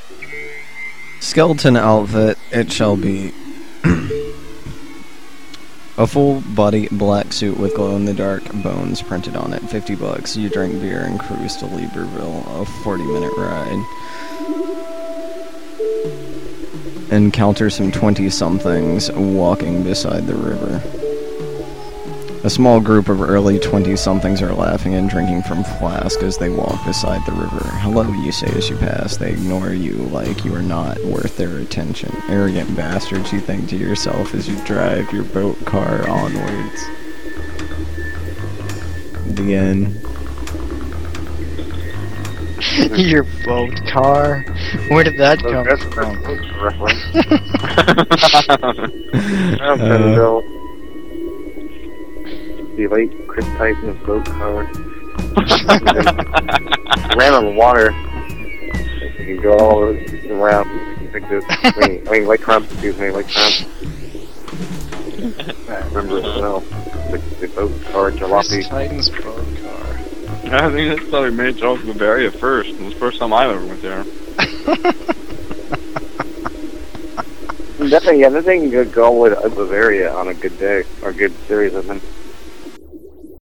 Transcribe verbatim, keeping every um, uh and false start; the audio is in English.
Skeleton outfit, it shall be. A full body black suit with glow-in-the-dark bones printed on it. fifty bucks. You drink beer and cruise to Lieberville. A forty minute ride. Encounter some twenty-somethings walking beside the river. A small group of early twenty-somethings are laughing and drinking from flask as they walk beside the river. Hello, you say as you pass. They ignore you like you are not worth their attention. Arrogant bastards, you think to yourself as you drive your boat car onwards. The end. Your boat car? Where did that So come that's from? I'm gonna go. The late Chris Tyson's boat car. Ran on the water. You can go all around. You can this. I mean, I mean, Lake Trump, excuse me, Lake Trump. I remember it well. The, the boat car, Chris jalopy. Titan's boat car. I think that's probably made Charles Bavaria first. It was the first time I ever went there. Definitely, yeah, this thing could go with a Bavaria on a good day, or a good series of them.